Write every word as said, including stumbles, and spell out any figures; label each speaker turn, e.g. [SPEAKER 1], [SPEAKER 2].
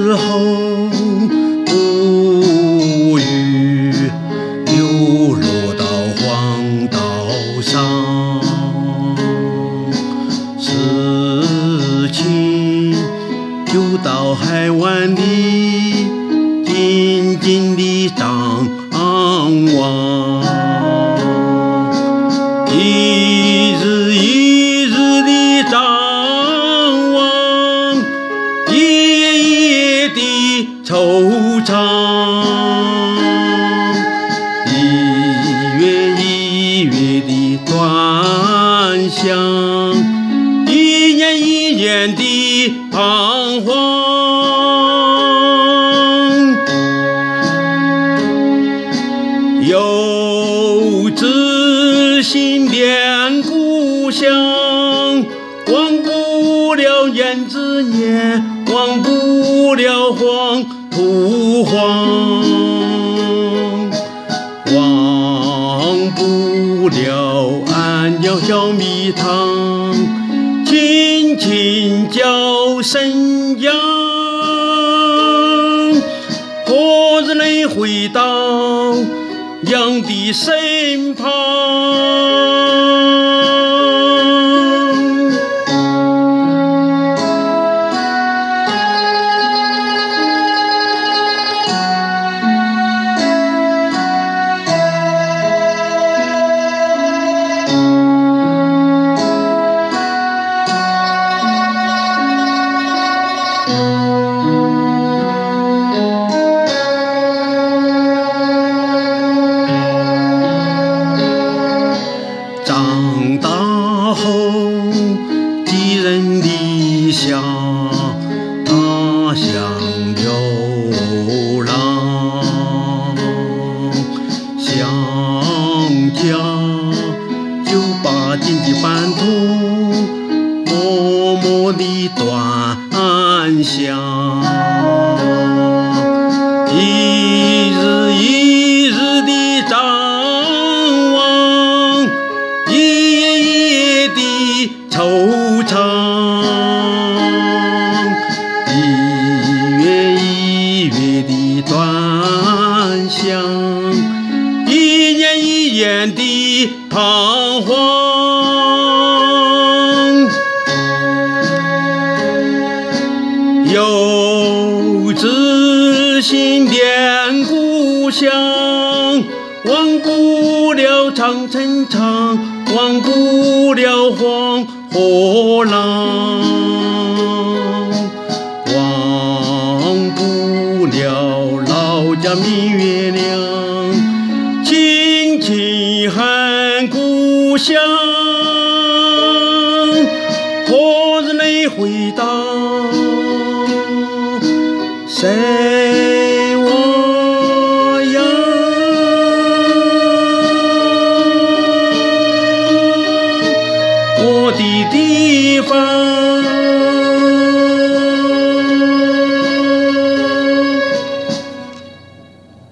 [SPEAKER 1] 之后不语，流落到荒岛上，事情就到海湾里静静地张望，一日一日地张望，夜夜地惆怅，一月一月的端详，一年一年的彷徨。有志心恋故乡，忘不了燕子年，忘不了黄土黄，忘不了俺娘小蜜糖，轻轻叫声呀，何日能回到娘的身旁？长大后，寄人篱下，他乡流浪，想家就把荆棘半途默默地端详，一日一日地张望，一夜一夜的惆怅，一月一月的端详，一年一年的彷徨。有志心恋故乡，忘不了长城长，忘不了黄河浪，忘不了老家明月亮，轻轻喊故乡，何日能回到身